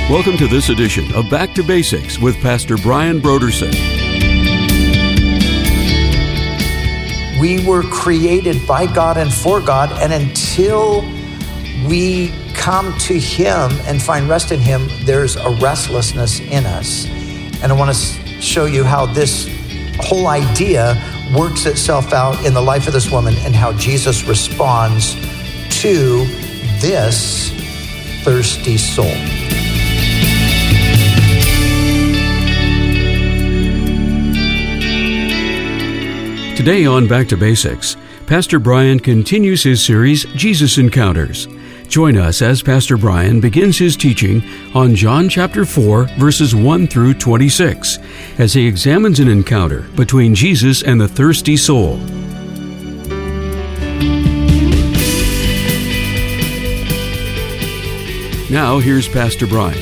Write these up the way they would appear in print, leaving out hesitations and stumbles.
Welcome to this edition of Back to Basics with Pastor Brian Broderson. We were created by God and for God, and until we come to Him and find rest in Him, there's a restlessness in us. And I want to show you how this whole idea works itself out in the life of this woman and how Jesus responds to this thirsty soul. Today on Back to Basics, Pastor Brian continues his series, Jesus Encounters. Join us as Pastor Brian begins his teaching on John chapter 4, verses 1 through 26, as he examines an encounter between Jesus and the thirsty soul. Now, here's Pastor Brian.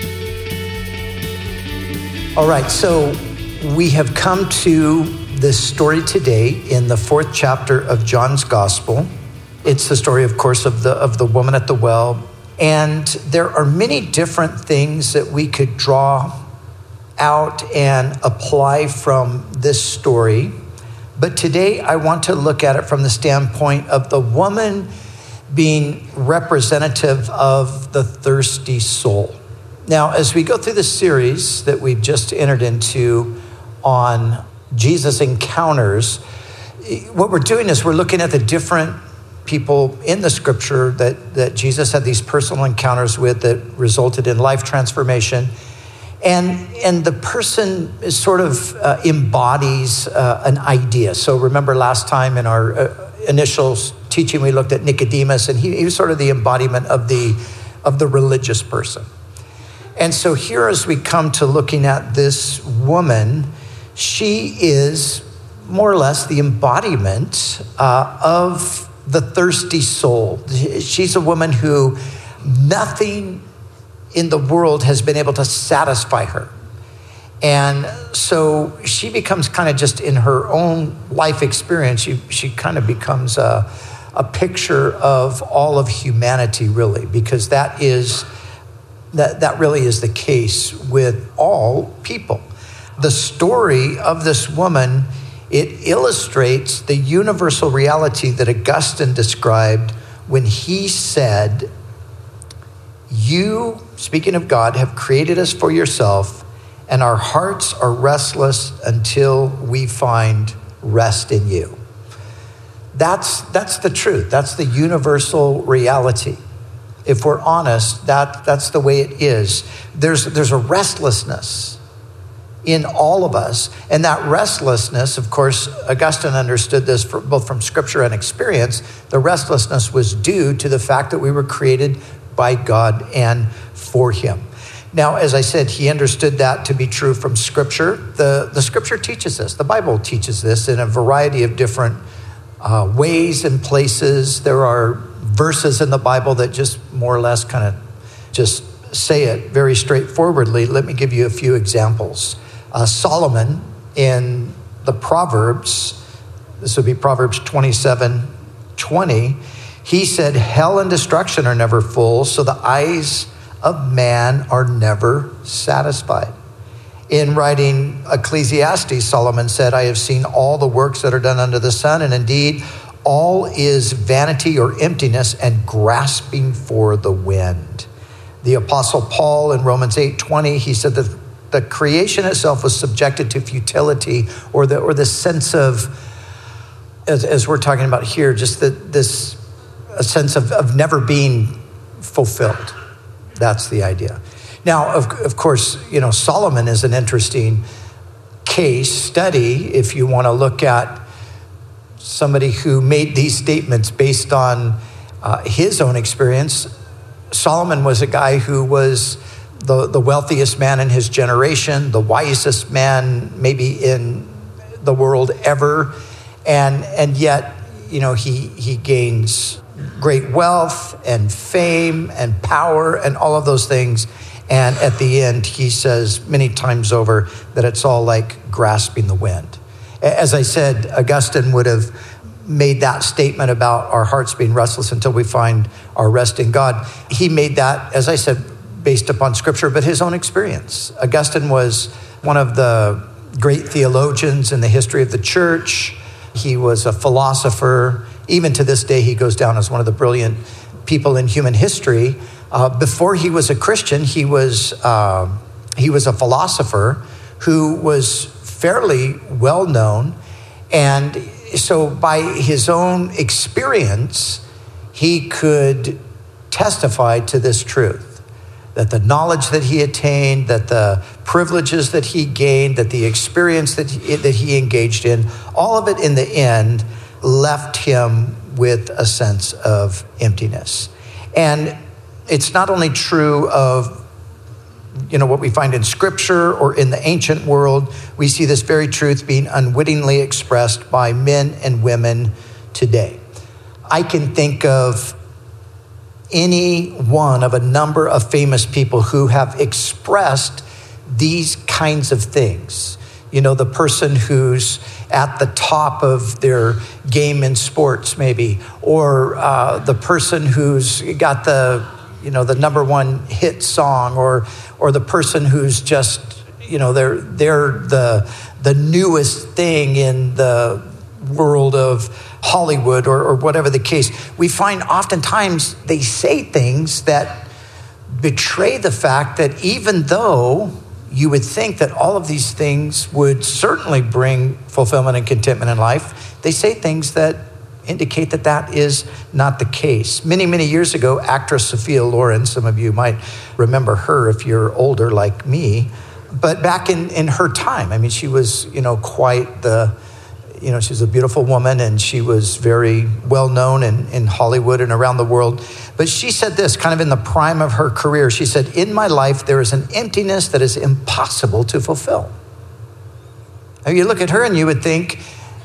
All right, so we have come to this story today in the 4th chapter of John's Gospel. It's the story, of course, of the woman at the well. And there are many different things that we could draw out and apply from this story. But today I want to look at it from the standpoint of the woman being representative of the thirsty soul. Now, as we go through the series that we've just entered into on Jesus Encounters, what we're doing is we're looking at the different people in the scripture that Jesus had these personal encounters with that resulted in life transformation. And the person is sort of embodies an idea. So remember last time in our initial teaching, we looked at Nicodemus, and he was sort of the embodiment of the religious person. And so here, as we come to looking at this woman, she is more or less the embodiment of the thirsty soul. She's a woman who nothing in the world has been able to satisfy her. And so she becomes kind of just in her own life experience, she kind of becomes a picture of all of humanity, really, because that really is the case with all people. The story of this woman, it illustrates the universal reality that Augustine described when he said, "You, speaking of God, have created us for yourself, and our hearts are restless until we find rest in you." That's the truth. That's the universal reality. If we're honest, that's the way it is. There's a restlessness in all of us. And that restlessness, of course, Augustine understood this both from scripture and experience. The restlessness was due to the fact that we were created by God and for Him. Now, as I said, he understood that to be true from scripture. The scripture teaches this. The Bible teaches this in a variety of different ways and places. There are verses in the Bible that just more or less kind of just say it very straightforwardly. Let me give you a few examples. Solomon in the Proverbs, this would be Proverbs 27:20, he said, "Hell and destruction are never full, so the eyes of man are never satisfied." In writing Ecclesiastes, Solomon said, "I have seen all the works that are done under the sun, and indeed all is vanity or emptiness and grasping for the wind." The Apostle Paul in Romans 8:20, he said that the creation itself was subjected to futility, or the sense of, as we're talking about here, just this a sense of never being fulfilled. That's the idea. Now, of course, Solomon is an interesting case study if you want to look at somebody who made these statements based on his own experience. Solomon was a guy who was the wealthiest man in his generation, the wisest man maybe in the world ever, and yet, he gains great wealth and fame and power and all of those things, and at the end, he says many times over that it's all like grasping the wind. As I said, Augustine would have made that statement about our hearts being restless until we find our rest in God. He made that, as I said, based upon Scripture, but his own experience. Augustine was one of the great theologians in the history of the church. He was a philosopher. Even to this day, he goes down as one of the brilliant people in human history. Before he was a Christian, he was a philosopher who was fairly well known. And so by his own experience, he could testify to this truth, that the knowledge that he attained, that the privileges that he gained, that the experience that he engaged in, all of it in the end left him with a sense of emptiness. And it's not only true of what we find in Scripture or in the ancient world. We see this very truth being unwittingly expressed by men and women today. I can think of any one of a number of famous people who have expressed these kinds of things. The person who's at the top of their game in sports, maybe, or the person who's got the number one hit song, or the person who's just, they're the newest thing in the world of Hollywood or whatever the case. We find oftentimes they say things that betray the fact that even though you would think that all of these things would certainly bring fulfillment and contentment in life, they say things that indicate that that is not the case. Many, many years ago, actress Sophia Loren, some of you might remember her if you're older like me, but back in her time, she was, quite the, she was a beautiful woman, and she was very well known in Hollywood and around the world. But she said this kind of in the prime of her career. She said, "In my life, there is an emptiness that is impossible to fulfill." Now, you look at her and you would think,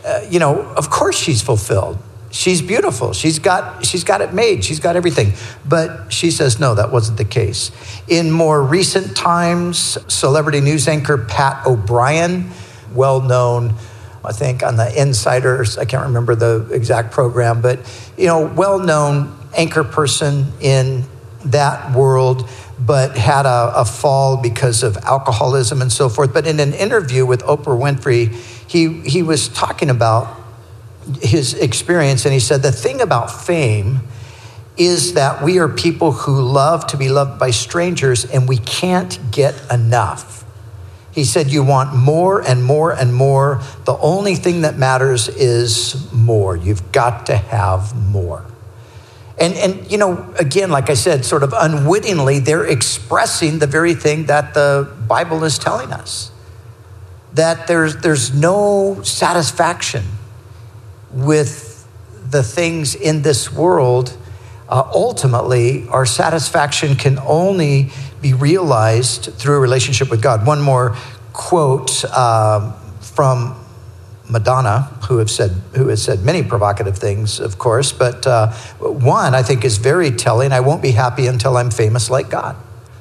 of course she's fulfilled. She's beautiful. She's got it made. She's got everything. But she says, no, that wasn't the case. In more recent times, celebrity news anchor Pat O'Brien, well known, I think, on the Insiders. I can't remember the exact program, but, well-known anchor person in that world, but had a fall because of alcoholism and so forth. But in an interview with Oprah Winfrey, he was talking about his experience, and he said, the thing about fame is that we are people who love to be loved by strangers, and we can't get enough. He said, you want more and more and more. The only thing that matters is more. You've got to have more. And again, like I said, sort of unwittingly, they're expressing the very thing that the Bible is telling us, that there's no satisfaction with the things in this world. Ultimately, our satisfaction can only be realized through a relationship with God. One more quote from Madonna, who has said many provocative things, of course, but one I think is very telling. I won't be happy until I'm famous like God.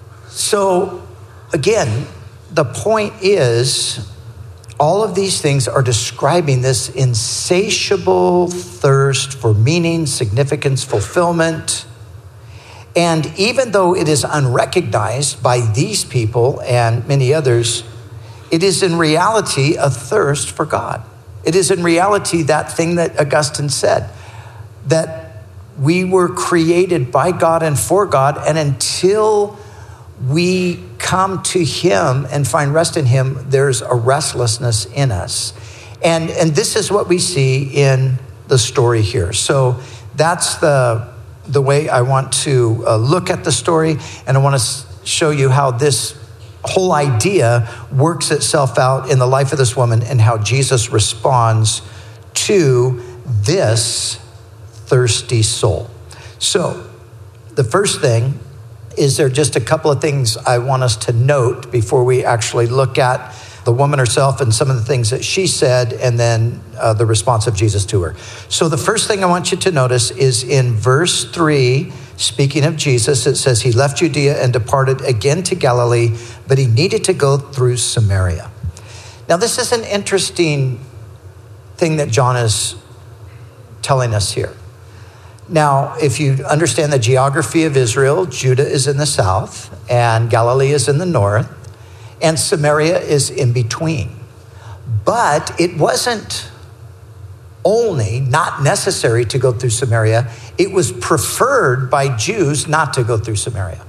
So again, the point is, all of these things are describing this insatiable thirst for meaning, significance, fulfillment. And even though it is unrecognized by these people and many others, it is in reality a thirst for God. It is in reality that thing that Augustine said, that we were created by God and for God, and until we come to him and find rest in him, there's a restlessness in us. And this is what we see in the story here. So that's the way I want to look at the story, and I want to show you how this whole idea works itself out in the life of this woman and how Jesus responds to this thirsty soul. So the first thing is, there just a couple of things I want us to note before we actually look at the woman herself and some of the things that she said, and then the response of Jesus to her. So the first thing I want you to notice is in verse 3, speaking of Jesus, it says, he left Judea and departed again to Galilee, but he needed to go through Samaria. Now, this is an interesting thing that John is telling us here. Now, if you understand the geography of Israel, Judah is in the south, and Galilee is in the north, and Samaria is in between. But it wasn't only not necessary to go through Samaria. It was preferred by Jews not to go through Samaria.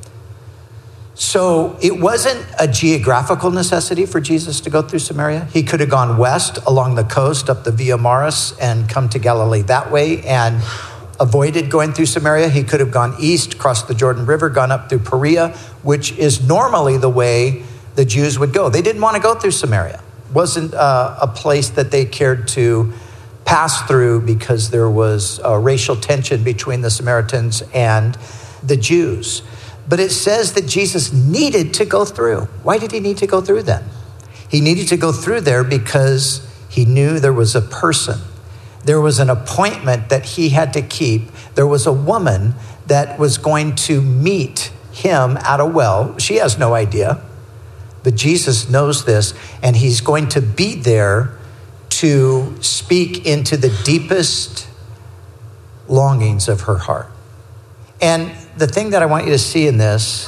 So it wasn't a geographical necessity for Jesus to go through Samaria. He could have gone west along the coast up the Via Maris and come to Galilee that way and avoided going through Samaria. He could have gone east, crossed the Jordan River, gone up through Perea, which is normally the way the Jews would go. They didn't want to go through Samaria. It wasn't a place that they cared to pass through because there was racial tension between the Samaritans and the Jews. But it says that Jesus needed to go through. Why did he need to go through then? He needed to go through there because he knew there was a person. There was an appointment that he had to keep. There was a woman that was going to meet him at a well. She has no idea, but Jesus knows this, and he's going to be there to speak into the deepest longings of her heart. And the thing that I want you to see in this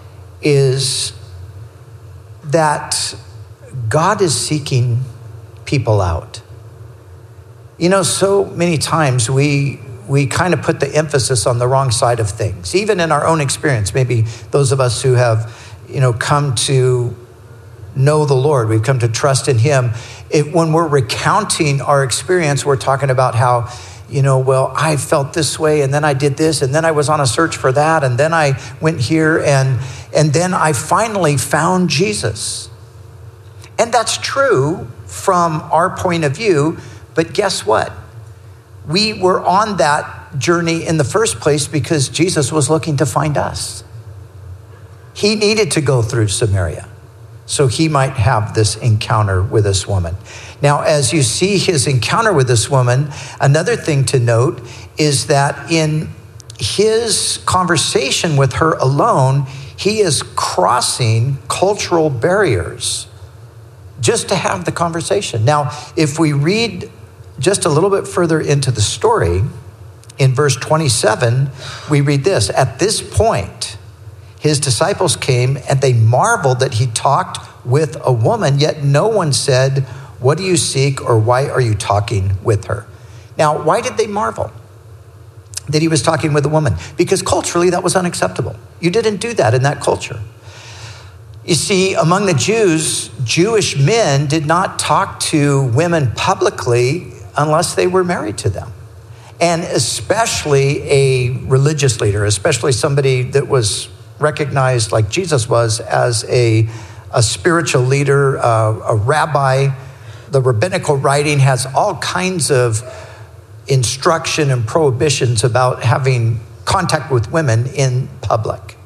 is that God is seeking people out. You know, so many times we kind of put the emphasis on the wrong side of things, even in our own experience. Maybe those of us who have, come to know the Lord, we've come to trust in him. When we're recounting our experience, we're talking about how, well, I felt this way, and then I did this, and then I was on a search for that, and then I went here, and then I finally found Jesus. And that's true from our point of view, but guess what? We were on that journey in the first place because Jesus was looking to find us. He needed to go through Samaria so he might have this encounter with this woman. Now, as you see his encounter with this woman, another thing to note is that in his conversation with her alone, he is crossing cultural barriers just to have the conversation. Now, if we read just a little bit further into the story, in verse 27, we read this: "At this point, his disciples came and they marveled that he talked with a woman, yet no one said, 'What do you seek?' or 'Why are you talking with her?'" Now, why did they marvel that he was talking with a woman? Because culturally that was unacceptable. You didn't do that in that culture. You see, among the Jews, Jewish men did not talk to women publicly unless they were married to them. And especially a religious leader, especially somebody that was recognized like Jesus was as a spiritual leader, a rabbi. The rabbinical writing has all kinds of instruction and prohibitions about having contact with women in public.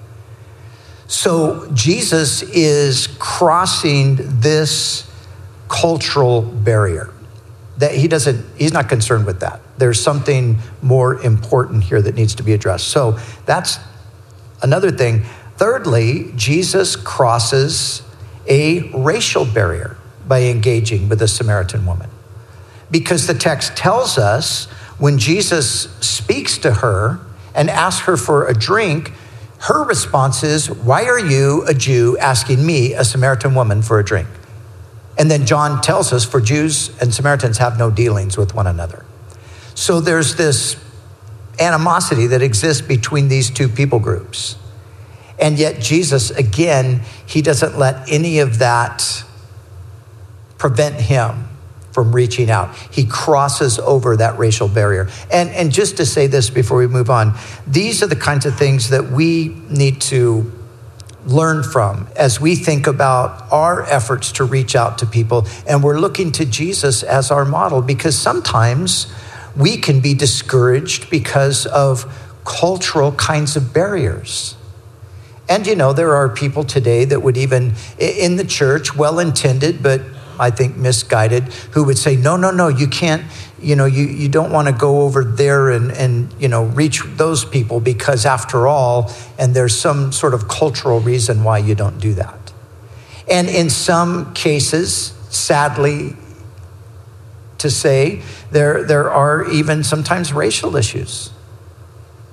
So Jesus is crossing this cultural barrier. That he's not concerned with that. There's something more important here that needs to be addressed. So that's another thing. Thirdly, Jesus crosses a racial barrier by engaging with a Samaritan woman. Because the text tells us when Jesus speaks to her and asks her for a drink, her response is, "Why are you, a Jew, asking me, a Samaritan woman, for a drink?" And then John tells us, for Jews and Samaritans have no dealings with one another. So there's this animosity that exists between these two people groups. And yet Jesus, again, he doesn't let any of that prevent him from reaching out. He crosses over that racial barrier. And just to say this before we move on, these are the kinds of things that we need to learn from as we think about our efforts to reach out to people. And we're looking to Jesus as our model, because sometimes we can be discouraged because of cultural kinds of barriers. And there are people today that would even, in the church, well-intended, but I think misguided, who would say, no, you can't, you don't want to go over there and reach those people because after all, and there's some sort of cultural reason why you don't do that. And in some cases, sadly to say, there are even sometimes racial issues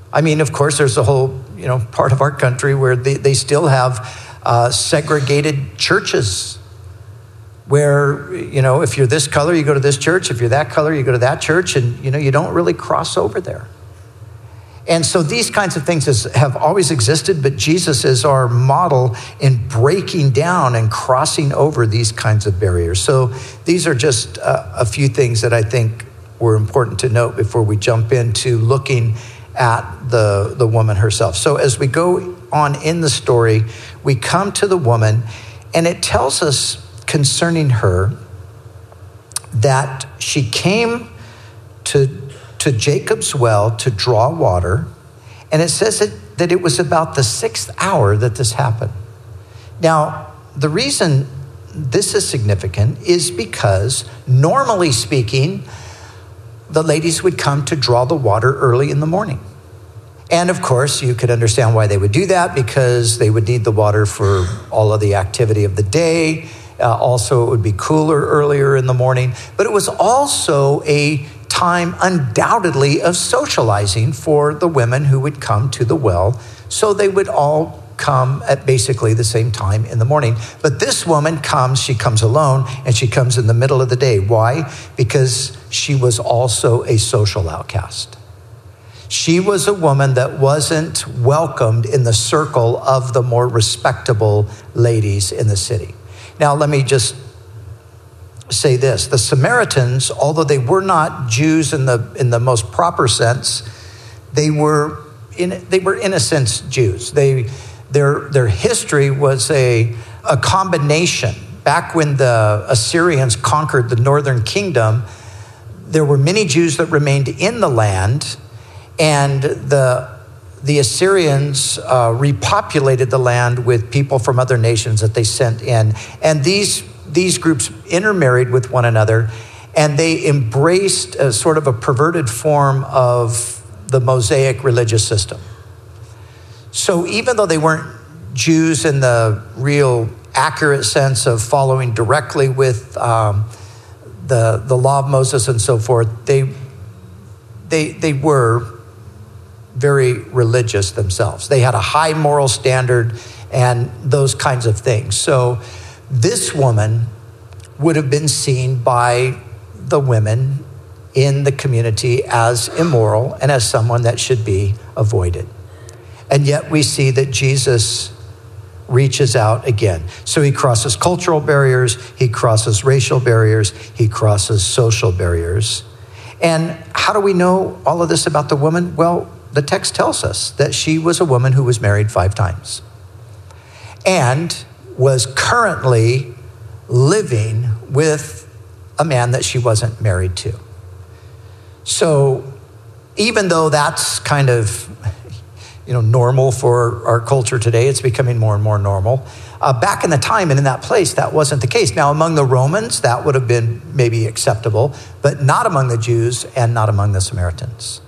I mean, of course, there's a whole, part of our country where they still have segregated churches where, if you're this color, you go to this church. If you're that color, you go to that church. And, you don't really cross over there. And so these kinds of things have always existed, but Jesus is our model in breaking down and crossing over these kinds of barriers. So these are just a few things that I think were important to note before we jump into looking at the woman herself. So as we go on in the story, we come to the woman, and it tells us concerning her that she came to Jacob's well to draw water. And it says that it was about the 6th hour that this happened. Now, the reason this is significant is because, normally speaking, the ladies would come to draw the water early in the morning. And of course, you could understand why they would do that, because they would need the water for all of the activity of the day. Also, it would be cooler earlier in the morning. But it was also a time undoubtedly of socializing for the women who would come to the well. So they would all come at basically the same time in the morning. But this woman she comes alone, and she comes in the middle of the day. Why? Because she was also a social outcast. She was a woman that wasn't welcomed in the circle of the more respectable ladies in the city. Now, let me just say this. The Samaritans, although they were not Jews in the most proper sense, they were in a sense Jews. Their history was a combination. Back when the Assyrians conquered the northern kingdom, there were many Jews that remained in the land, and the Assyrians repopulated the land with people from other nations that they sent in. And these groups intermarried with one another, and they embraced a sort of a perverted form of the Mosaic religious system. So even though they weren't Jews in the real accurate sense of following directly with the law of Moses and so forth, they were very religious themselves. They had a high moral standard and those kinds of things. So this woman would have been seen by the women in the community as immoral and as someone that should be avoided. And yet we see that Jesus reaches out again. So he crosses cultural barriers, he crosses racial barriers, he crosses social barriers. And how do we know all of this about the woman? Well, the text tells us that she was a woman who was married 5 times and was currently living with a man that she wasn't married to. So even though that's kind of normal for our culture today, it's becoming more and more normal. Back in the time and in that place, that wasn't the case. Now, among the Romans, that would have been maybe acceptable, but not among the Jews and not among the Samaritans.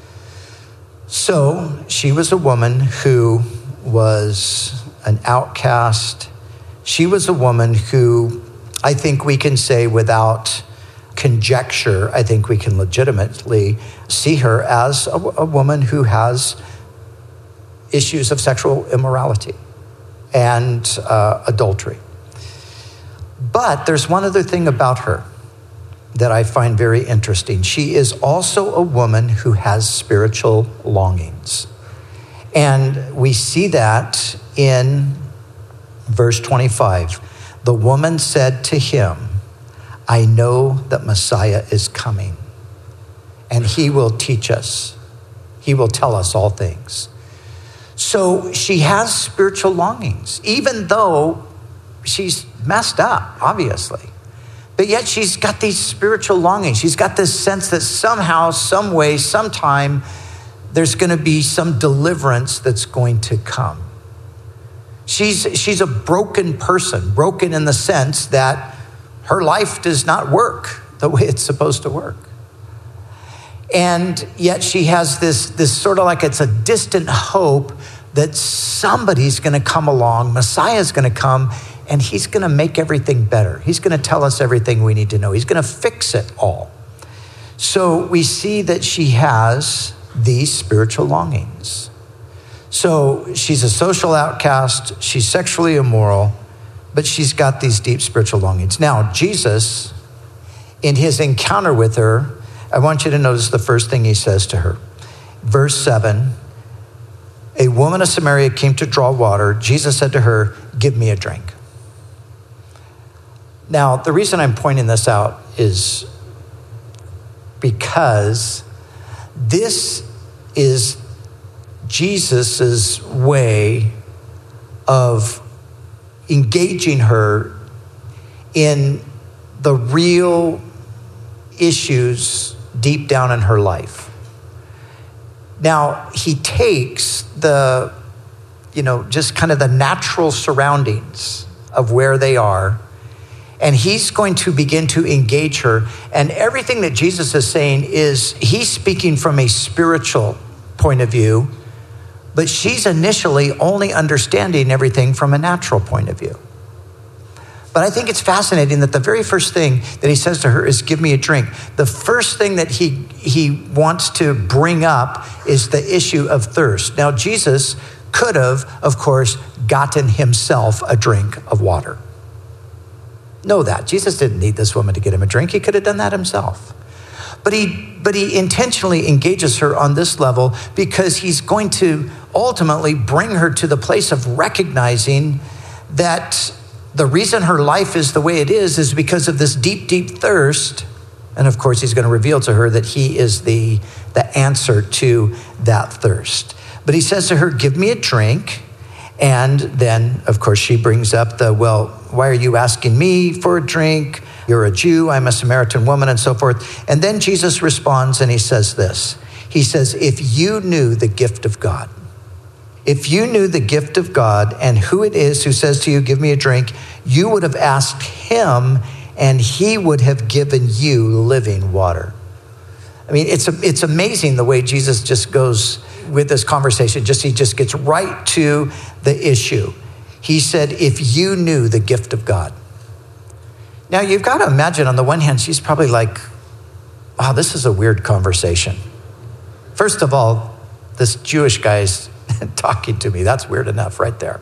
So she was a woman who was an outcast. She was a woman who, I think we can say without conjecture, I think we can legitimately see her as a woman who has issues of sexual immorality and adultery. But there's one other thing about her that I find very interesting. She is also a woman who has spiritual longings. And we see that in verse 25. The woman said to him, I know that Messiah is coming, and he will teach us. He will tell us all things. So she has spiritual longings, even though she's messed up, obviously. But yet she's got these spiritual longings. She's got this sense that somehow, some way, sometime, there's going to be some deliverance that's going to come. She's a broken person, broken in the sense that her life does not work the way it's supposed to work. And yet she has this sort of like it's a distant hope that somebody's going to come along, Messiah's going to come, and he's going to make everything better. He's going to tell us everything we need to know. He's going to fix it all. So we see that she has these spiritual longings. So she's a social outcast, she's sexually immoral, but she's got these deep spiritual longings. Now, Jesus, in his encounter with her, I want you to notice the first thing he says to her. Verse 7, a woman of Samaria came to draw water. Jesus said to her, give me a drink. Now, the reason I'm pointing this out is because this is Jesus's way of engaging her in the real issues deep down in her life. Now, he takes the, just kind of the natural surroundings of where they are, and he's going to begin to engage her. And everything that Jesus is saying is, he's speaking from a spiritual point of view, but she's initially only understanding everything from a natural point of view. But I think it's fascinating that the very first thing that he says to her is, give me a drink. The first thing that he wants to bring up is the issue of thirst. Now, Jesus could have, of course, gotten himself a drink of water. Know that. Jesus didn't need this woman to get him a drink. He could have done that himself. But he intentionally engages her on this level because he's going to ultimately bring her to the place of recognizing that the reason her life is the way it is because of this deep, deep thirst. And of course, he's going to reveal to her that he is the answer to that thirst. But he says to her, give me a drink. And then, of course, she brings up why are you asking me for a drink? You're a Jew, I'm a Samaritan woman, and so forth. And then Jesus responds and he says this. He says, if you knew the gift of God, if you knew the gift of God and who it is who says to you, give me a drink, you would have asked him and he would have given you living water. I mean, it's amazing the way Jesus just goes with this conversation. He just gets right to the issue. He said, if you knew the gift of God. Now, you've got to imagine, on the one hand, she's probably like, wow, this is a weird conversation. First of all, this Jewish guy's talking to me. That's weird enough right there.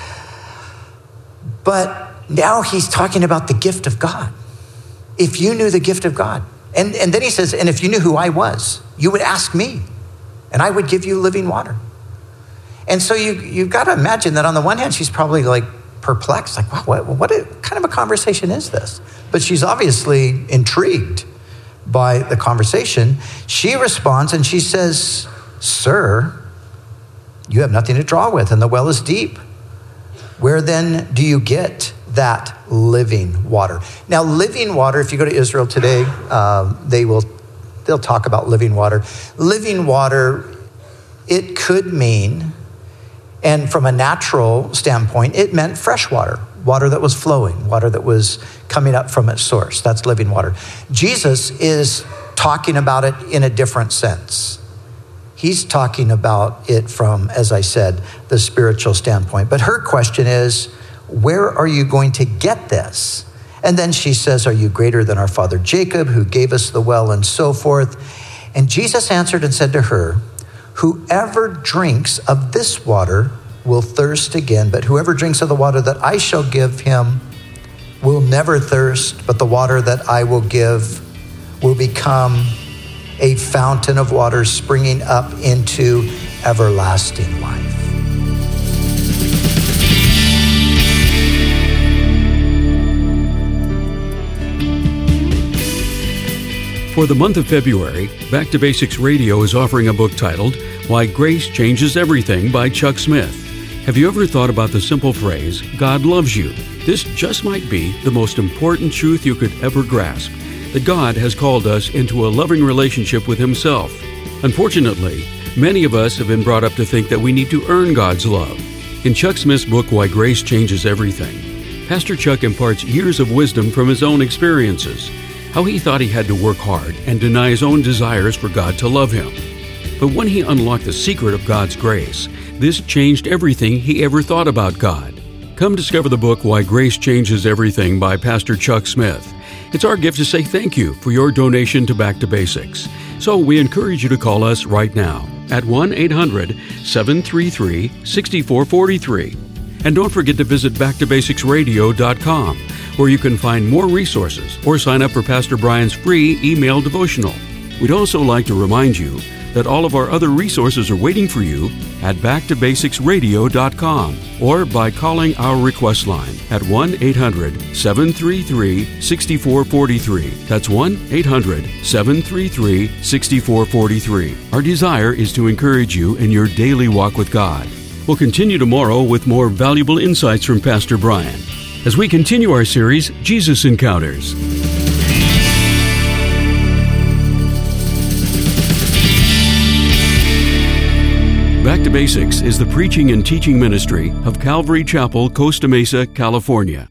But now he's talking about the gift of God. If you knew the gift of God. And then he says, and if you knew who I was, you would ask me, and I would give you living water. And so you've got to imagine that on the one hand, she's probably like perplexed, like, wow, what kind of a conversation is this? But she's obviously intrigued by the conversation. She responds and she says, sir, you have nothing to draw with, and the well is deep. Where then do you get that living water? Now, living water, if you go to Israel today, they'll talk about living water. Living water, it could mean, and from a natural standpoint, it meant fresh water, water that was flowing, water that was coming up from its source. That's living water. Jesus is talking about it in a different sense. He's talking about it from, as I said, the spiritual standpoint. But her question is, where are you going to get this? And then she says, are you greater than our father Jacob, who gave us the well, and so forth? And Jesus answered and said to her, whoever drinks of this water will thirst again, but whoever drinks of the water that I shall give him will never thirst, but the water that I will give will become a fountain of water springing up into everlasting life. For the month of February, Back to Basics Radio is offering a book titled, Why Grace Changes Everything by Chuck Smith. Have you ever thought about the simple phrase, God loves you? This just might be the most important truth you could ever grasp, that God has called us into a loving relationship with Himself. Unfortunately, many of us have been brought up to think that we need to earn God's love. In Chuck Smith's book, Why Grace Changes Everything, Pastor Chuck imparts years of wisdom from his own experiences, how he thought he had to work hard and deny his own desires for God to love him. But when he unlocked the secret of God's grace, this changed everything he ever thought about God. Come discover the book Why Grace Changes Everything by Pastor Chuck Smith. It's our gift to say thank you for your donation to Back to Basics. So we encourage you to call us right now at 1-800-733-6443. And don't forget to visit backtobasicsradio.com, where you can find more resources or sign up for Pastor Brian's free email devotional. We'd also like to remind you that all of our other resources are waiting for you at backtobasicsradio.com or by calling our request line at 1-800-733-6443. That's 1-800-733-6443. Our desire is to encourage you in your daily walk with God. We'll continue tomorrow with more valuable insights from Pastor Brian as we continue our series, Jesus Encounters. Back to Basics is the preaching and teaching ministry of Calvary Chapel, Costa Mesa, California.